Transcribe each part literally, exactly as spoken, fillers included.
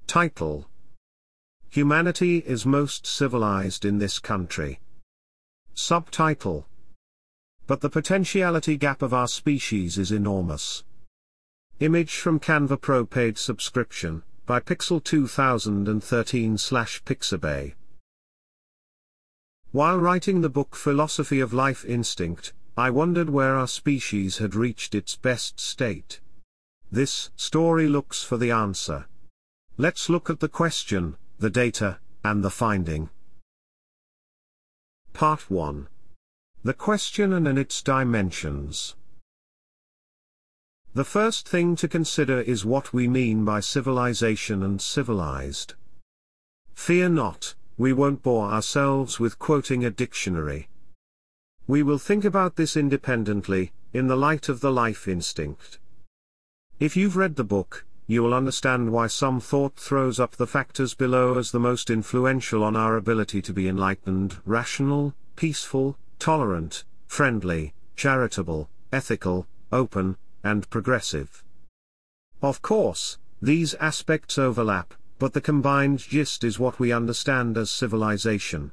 Title: Humanity is most civilized in this country. Subtitle: But the potentiality gap of our species is enormous. Image from Canva Pro paid subscription, by Pixel two thousand thirteen slash Pixabay. While writing the book Philosophy of Life Instinct, I wondered where our species had reached its best state. This story looks for the answer. Let's look at the question, the data, and the finding. Part one. The question and its dimensions. The first thing to consider is what we mean by civilization and civilized. Fear not, we won't bore ourselves with quoting a dictionary. We will think about this independently, in the light of the life instinct. If you've read the book, you will understand why some thought throws up the factors below as the most influential on our ability to be enlightened, rational, peaceful, tolerant, friendly, charitable, ethical, open, and progressive. Of course, these aspects overlap, but the combined gist is what we understand as civilization.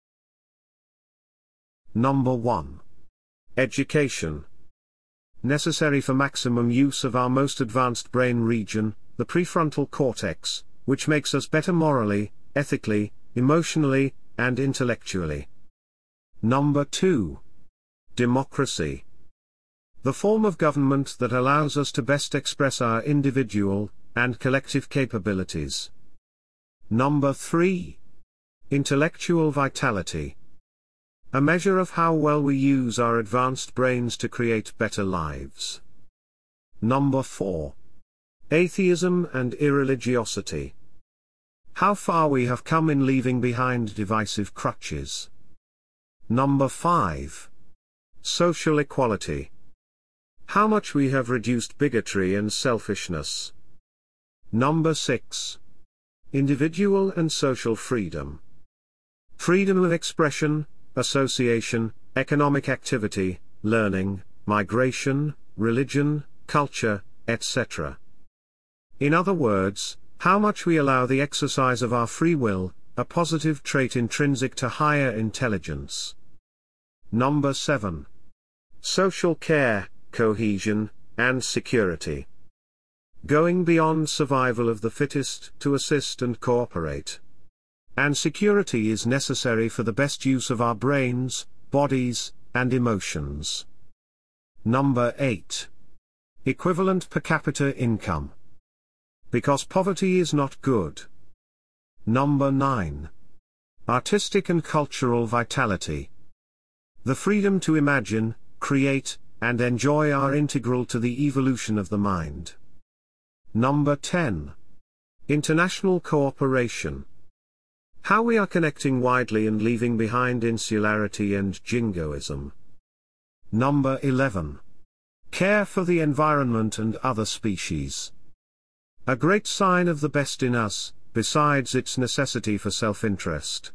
Number one. Education. Necessary for maximum use of our most advanced brain region, the prefrontal cortex, which makes us better morally, ethically, emotionally, and intellectually. Number two. Democracy. The form of government that allows us to best express our individual and collective capabilities. Number three. Intellectual vitality. A measure of how well we use our advanced brains to create better lives. Number four. Atheism and irreligiosity. How far we have come in leaving behind divisive crutches. Number five. Social equality. How much we have reduced bigotry and selfishness. Number six. Individual and social freedom. Freedom of expression, association, economic activity, learning, migration, religion, culture, et cetera. In other words, how much we allow the exercise of our free will, a positive trait intrinsic to higher intelligence. Number seven. Social care, cohesion, and security. Going beyond survival of the fittest to assist and cooperate. And security is necessary for the best use of our brains, bodies, and emotions. Number eight. Equivalent per capita income. Because poverty is not good. Number nine. Artistic and cultural vitality. The freedom to imagine, create, and enjoy are integral to the evolution of the mind. Number ten. International cooperation. How we are connecting widely and leaving behind insularity and jingoism. Number eleven. Care for the environment and other species. A great sign of the best in us, besides its necessity for self-interest.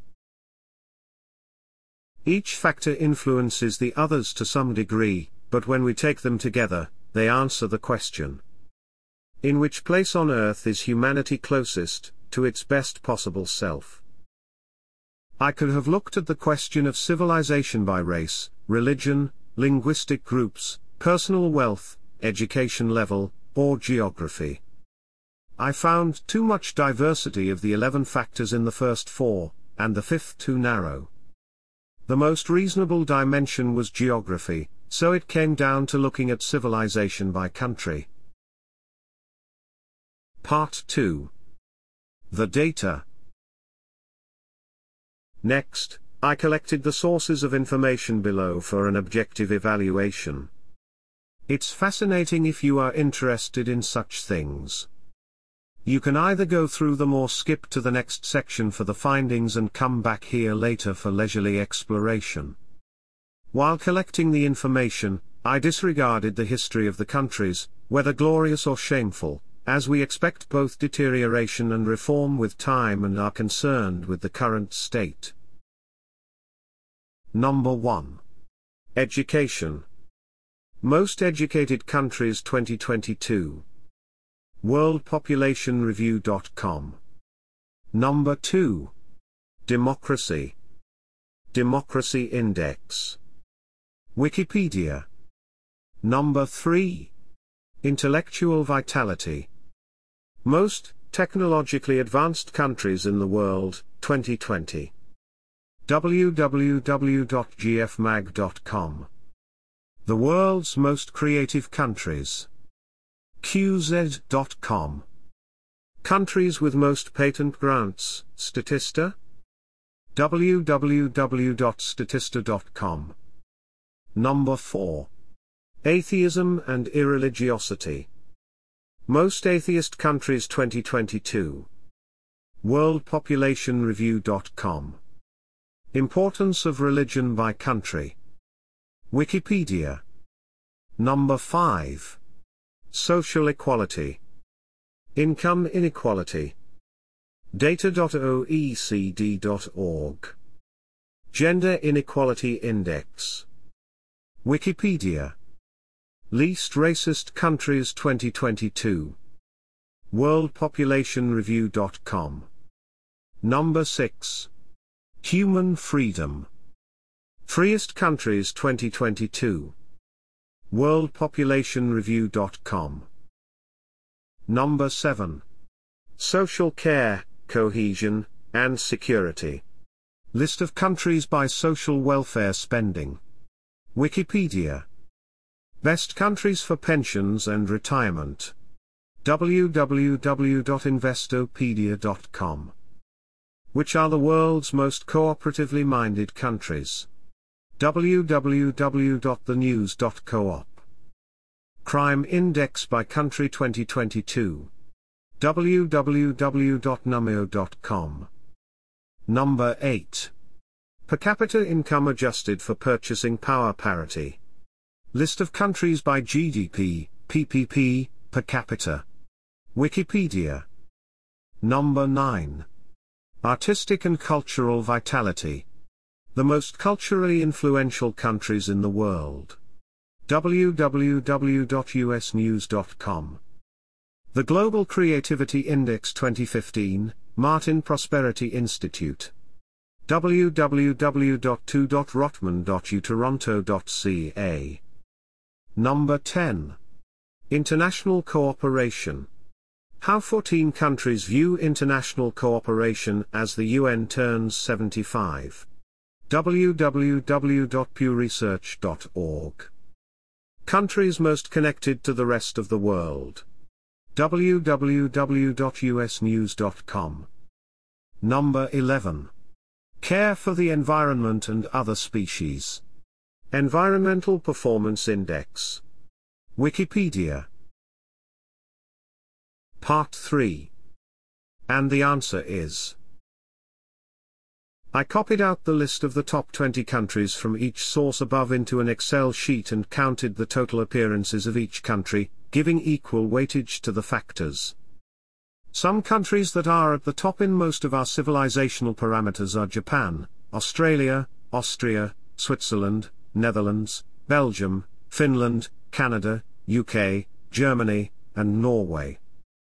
Each factor influences the others to some degree, but when we take them together, they answer the question. In which place on earth is humanity closest to its best possible self? I could have looked at the question of civilization by race, religion, linguistic groups, personal wealth, education level, or geography. I found too much diversity of the eleven factors in the first four, and the fifth too narrow. The most reasonable dimension was geography, so it came down to looking at civilization by country. Part two. The data. Next, I collected the sources of information below for an objective evaluation. It's fascinating if you are interested in such things. You can either go through them or skip to the next section for the findings and come back here later for leisurely exploration. While collecting the information, I disregarded the history of the countries, whether glorious or shameful, as we expect both deterioration and reform with time and are concerned with the current state. Number one. Education. Most educated countries twenty twenty-two. world population review dot com Number two. Democracy. Democracy Index. Wikipedia. Number three. Intellectual vitality. Most technologically advanced countries in the world, twenty twenty. w w w dot g f mag dot com. The world's most creative countries. q z dot com. Countries with most patent grants, Statista. w w w dot statista dot com. Number four. Atheism and irreligiosity. Most atheist countries twenty twenty-two. world population review dot com. Importance of religion by country. Wikipedia. Number five. Social equality. Income inequality. data dot o e c d dot org. Gender inequality index. Wikipedia. Least racist countries twenty twenty-two. world population review dot com. Number six. Human freedom. Freest countries twenty twenty-two. world population review dot com. Number seven. Social care, cohesion, and security. List of countries by social welfare spending. Wikipedia. Best countries for pensions and retirement. w w w dot investopedia dot com. Which are the world's most cooperatively minded countries? w w w dot the news dot coop. Crime Index by Country twenty twenty-two. w w w dot numio dot com. Number eight. Per capita income adjusted for purchasing power parity. List of countries by G D P, P P P, per capita. Wikipedia. Number nine. Artistic and cultural vitality. The most culturally influential countries in the world. w w w dot u s news dot com. The Global Creativity Index twenty fifteen, Martin Prosperity Institute. w w w dot two dot rotman dot u toronto dot c a. Number ten. International cooperation. How fourteen countries view international cooperation as the U N turns seventy-five. w w w dot pew research dot org. Countries most connected to the rest of the world. w w w dot u s news dot com. Number eleven. Care for the environment and other species. Environmental Performance Index. Wikipedia. Part three. And the answer is. I copied out the list of the top twenty countries from each source above into an Excel sheet and counted the total appearances of each country, giving equal weightage to the factors. Some countries that are at the top in most of our civilizational parameters are Japan, Australia, Austria, Switzerland, Netherlands, Belgium, Finland, Canada, U K, Germany, and Norway.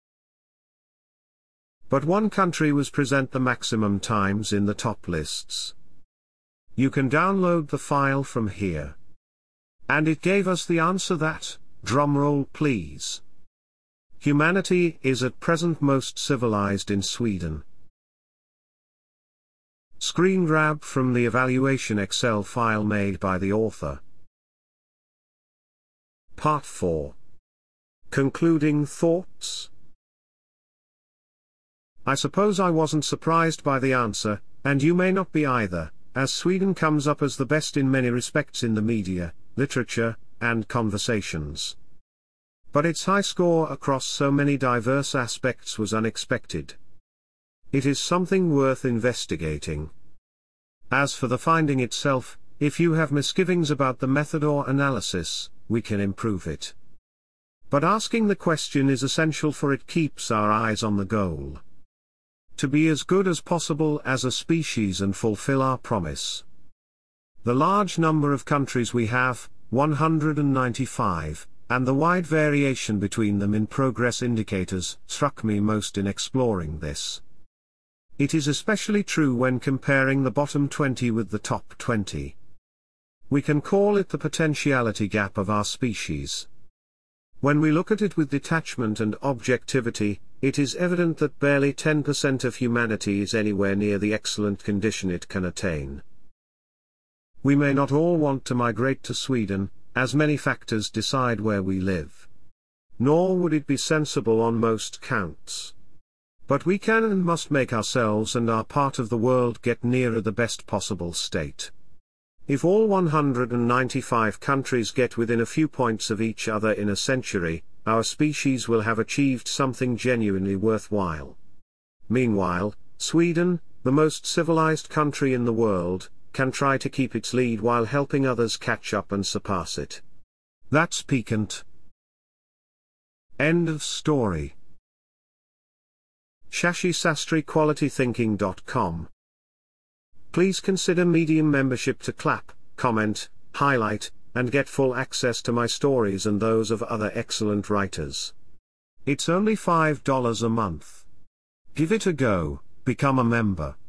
But one country was present the maximum times in the top lists. You can download the file from here. And it gave us the answer that, drumroll please. Humanity is at present most civilized in Sweden. Screen grab from the evaluation Excel file made by the author. Part four. Concluding thoughts? I suppose I wasn't surprised by the answer, and you may not be either, as Sweden comes up as the best in many respects in the media, literature, and conversations. But its high score across so many diverse aspects was unexpected. It is something worth investigating. As for the finding itself, if you have misgivings about the method or analysis, we can improve it. But asking the question is essential, for it keeps our eyes on the goal. To be as good as possible as a species and fulfill our promise. The large number of countries we have, one hundred ninety-five, and the wide variation between them in progress indicators, struck me most in exploring this. It is especially true when comparing the bottom twenty with the top twenty. We can call it the potentiality gap of our species. When we look at it with detachment and objectivity, it is evident that barely ten percent of humanity is anywhere near the excellent condition it can attain. We may not all want to migrate to Sweden, as many factors decide where we live. Nor would it be sensible on most counts. But we can and must make ourselves and our part of the world get nearer the best possible state. If all one hundred ninety-five countries get within a few points of each other in a century, our species will have achieved something genuinely worthwhile. Meanwhile, Sweden, the most civilized country in the world, can try to keep its lead while helping others catch up and surpass it. That's piquant. End of story. Shashi Sastry Quality Thinking dot com. Please consider Medium membership to clap, comment, highlight, and get full access to my stories and those of other excellent writers. It's only five dollars a month. Give it a go, become a member.